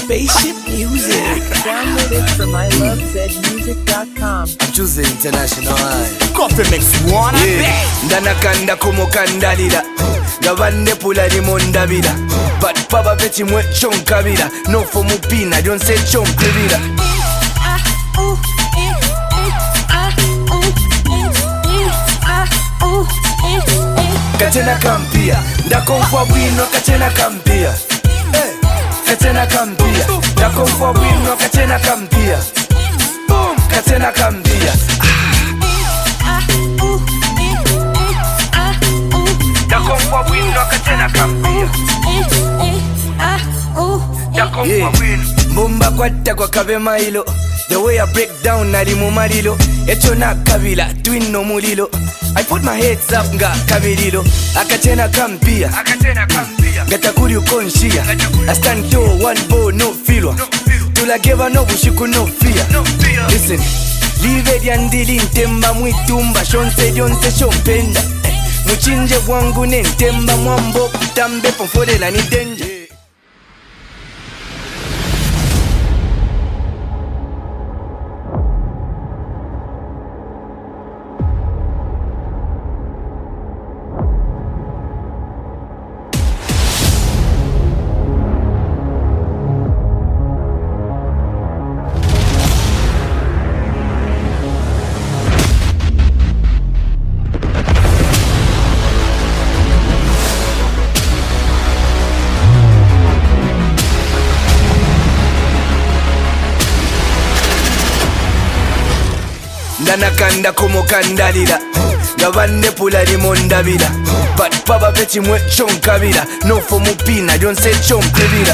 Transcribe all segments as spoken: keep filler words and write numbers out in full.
Spaceship music. Download it from I love zed music dot com. I'm choosing international high. Coffee makes one Yeah. Ndanakanda kumukandalira Gabande pula limondabira But papa beti mwe chonkabira No for mupina don't say chonkabira Katena kampia Ndakonfwa bwino katena kampia hey. Katena kampia Ndakonfwa bwino katena kampia Boom katena kampia Ndakonfwa bwino katena kampia Ndakonfwa bwino Mbumba kwata kwa kabe mailo The way I break down nali mu malilo Echo nakabila twin no mulilo I put my heads up nga kabirilo Akatena kampia Akatena kampia Gatakuri ukonshia I stand tall one bow no filwa Tulageva no bushiku no fear Listen Live dyandili ntemba mwitumba Shonse dyonse shompenda Muchinje wangu ne ntemba mwambo Kutambe pomfodela ni danger. Ndanakanda kumukandalira Gabande pula limondabira But papa beti mwe chonkabira No for mupina don't say chonkabira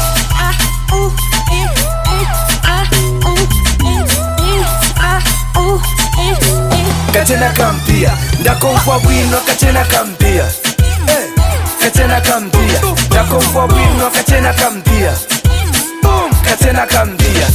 Katena kampia Ndakonfwa bwino katena kampia hey. Katena kampia Ndakonfwa bwino katena kampia Boom katena kampia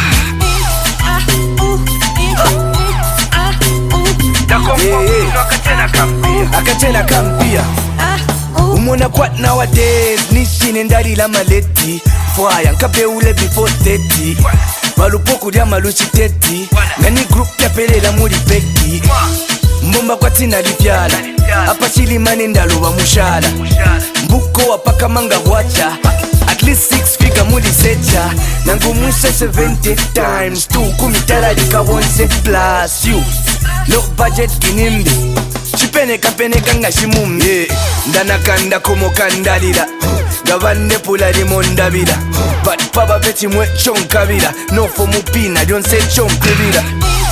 Yeah, yeah. Akatena kampia Umona kwat nowadays Nishine ndari la maleti Fwaya nkabeule before thirty Malupoku dia maluchi thirty Nani group yapele la muri peki Mbomba kwa tina lipiala Apa chili mani ndaluwa mushala Mbuko wapaka manga wacha At least six figure muli secha Nangu mwisha seventy times two Kumitala lika once plus you Low budget kinimbi Chipeneka peneka nga shimumbi yeah. Ndanakanda kumukandalira Gabande pula limondabira But papa beti mwe chonkabira No for mupina don't say chonkabira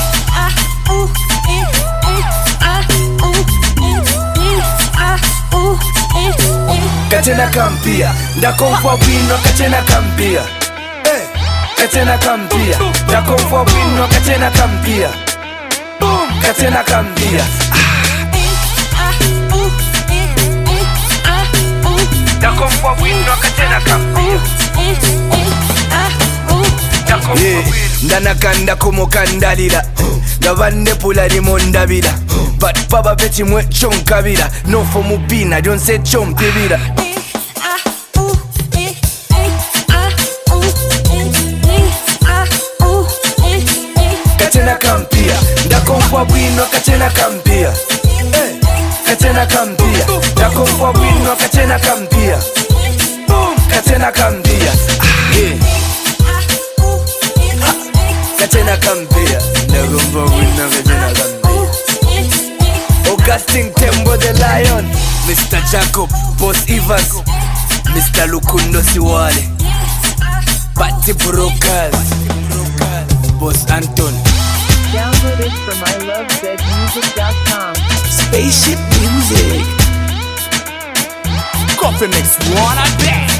Katena kampia Ndakonfwa bwino katena kampia hey. Katena kampia Ndakonfwa bwino katena kampia Boom katena kampia Ndakonfwa bwino katena kampia Yeah. Ndanakanda kumukandalira Gabande pula limondabira But papa beti mwe chonkabira No for mupina don't say chompibira Katena kampia Ndakonfwa bwino katena kampia hey. Katena kampia Ndakonfwa bwino katena kampia Boom katena kampia yeah. Katena kampia Ndakonfwa bwino katena kampia Augustine Tembo the Lion Mister Jacob Boss Evans Mister Lukundo Siwale Party Brokers Boss Anton Download it from I love zed music dot com. Spaceship music. Coffee makes one a day.